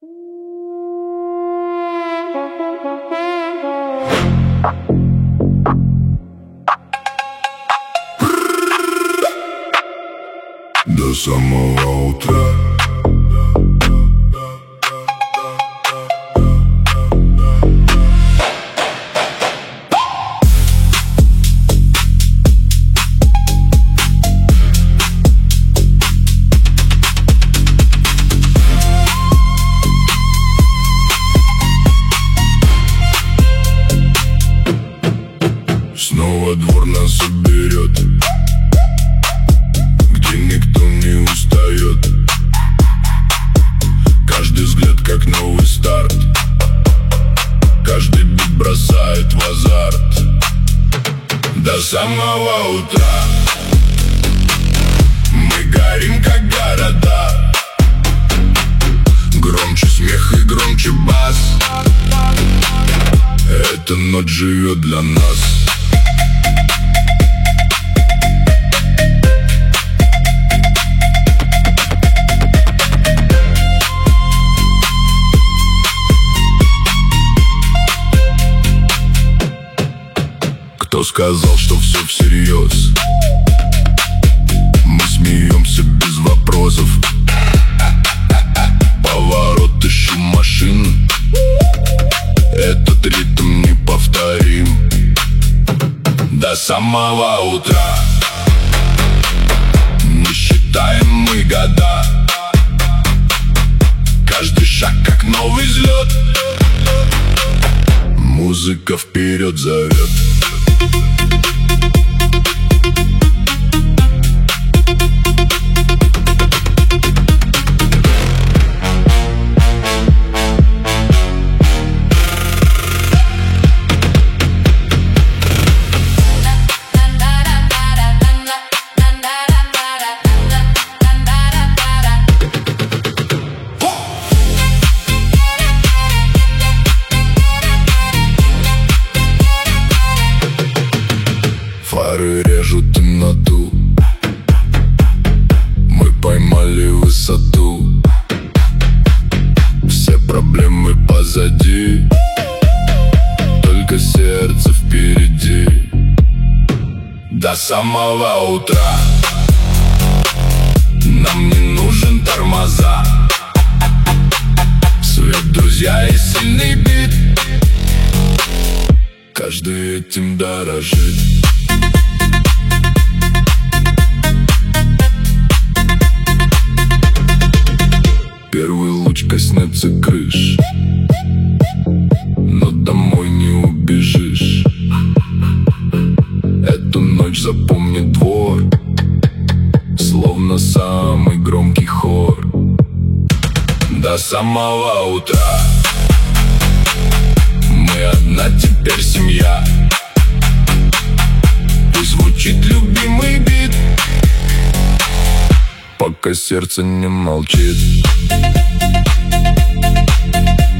До самого утра. Снова двор нас соберет, где никто не устает. Каждый взгляд как новый старт, каждый бит бросает в азарт. До самого утра мы горим как города. Громче смех и громче бас. Эта ночь живет для нас. Кто сказал, что все всерьез? Мы смеемся без вопросов. Поворот, ищу машин. Этот ритм неповторим. До самого утра не считаем мы года. Каждый шаг как новый взлет. Музыка вперед зовет. Фары режут темноту. Мы поймали высоту. Все проблемы позади, только сердце впереди. До самого утра нам не нужен тормоза. Свет, друзья и сильный бит. Каждый этим дорожит. Первый луч коснется крыш, но домой не убежишь. Эту ночь запомнит двор, словно самый громкий хор. До самого утра мы одна теперь семья. Пусть звучит любимый бит, пока сердце не молчит.